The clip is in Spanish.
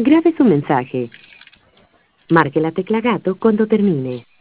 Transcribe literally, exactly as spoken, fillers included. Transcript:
Grabe su mensaje. Marque la tecla gato cuando termine.